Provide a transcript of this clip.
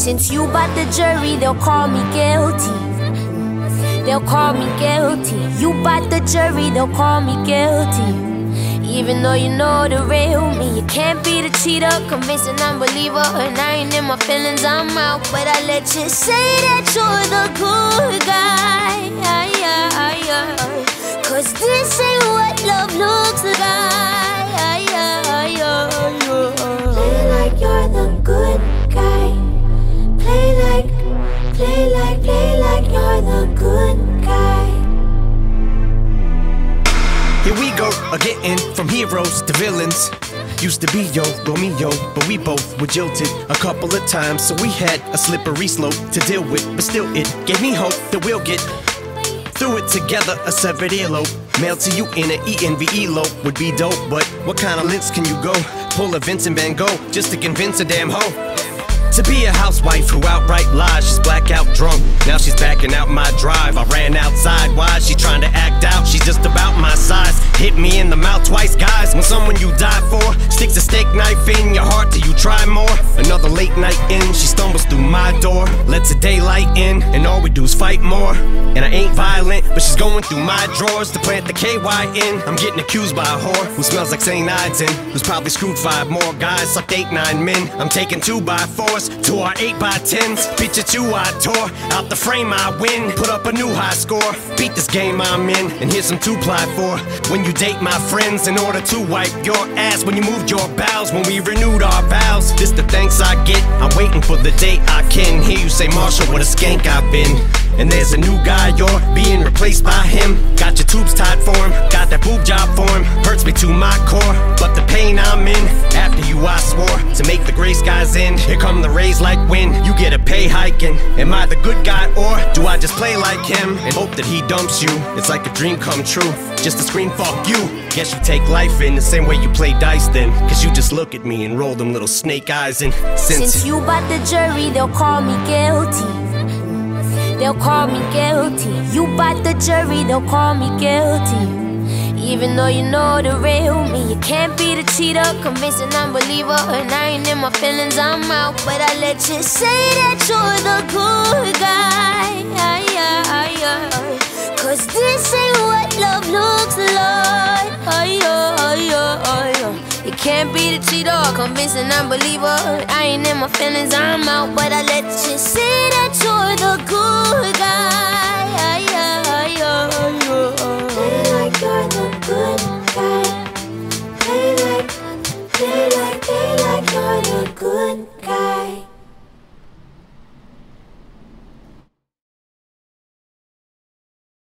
Since you bought the jury, they'll call me guilty. They'll call me guilty. You bought the jury, they'll call me guilty. Even though you know the real me, you can't be the cheater, convincing unbeliever. And I ain't in my feelings, I'm out. But I let you say that you're the good guy. Cause this ain't what love looks like. Play like you're the good guy. Play like you're the good guy. Here we go, again, from heroes to villains. Used to be yo, Romeo, but we both were jilted a couple of times, so we had a slippery slope to deal with. But still, it gave me hope that we'll get through it together. A severed earlobe, mailed to you in an ENVE lope would be dope. But what kind of lengths can you go? Pull a Vincent Van Gogh just to convince a damn hoe to be a housewife who outright lies. She's blackout drunk, now she's backing out my drive. I ran outside, why is she trying to act out? She's just about my size, hit me in the mouth twice, guys. When someone you die for sticks a steak knife in your heart, do you try more? Another late night in, she stumbles through my door, lets the daylight in, and all we do is fight more. And I ain't violent, but she's going through my drawers to plant the KY in. I'm getting accused by a whore who smells like St. Ides and who's probably screwed 5 more guys, sucked 8, 9 men. I'm taking 2x4s to our 8x10s. Picture 2 I tore out the frame, I win. Put up a new high score, beat this game I'm in. And here's some 2-ply for when you date my friends in order to wipe your ass. When you moved your bowels, when we renewed our vows. This the thanks I get, I'm waiting for the day I can hear you say, Marshall, what a skank I've been. And there's a new guy, you're being replaced by him. Got your tubes tied for him, got that boob job for him. Hurts me to my core, but the pain I'm in. After you I swore to make the gray skies end. Here come the rays like wind, you get a pay hiking. Am I the good guy or do I just play like him and hope that he dumps you? It's like a dream come true, just to scream fuck you. Guess you take life in the same way you play dice then, cause you just look at me and roll them little snake eyes. And since you bought the jury, they'll call me guilty. They'll call me guilty. You bought the jury, they'll call me guilty. Even though you know the real me, you can't be the cheater, convincing unbeliever. And I ain't in my feelings, I'm out. But I let you say that you're the good guy. Cause this ain't what love looks like. You can't be the cheater, convincing unbeliever. I ain't in my feelings, I'm out. But I let you say that you're the good guy. Play like you're the good guy. Play like you're the good guy.